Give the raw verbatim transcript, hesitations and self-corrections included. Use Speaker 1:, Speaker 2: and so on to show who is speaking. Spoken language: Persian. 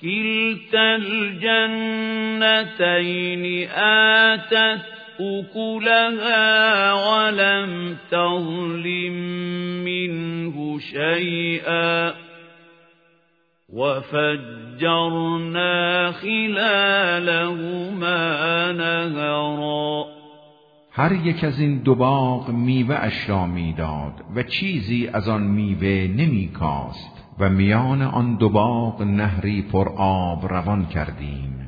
Speaker 1: كلتا الجنتين آتت أكلها ولم تظلم منه شيئا وفجرنا خلالهما نهرا.
Speaker 2: هر یک از این دو باغ میوه اش را میداد و چیزی از آن میوه نمی کاست و میان آن دو باغ نهری پر آب روان کردیم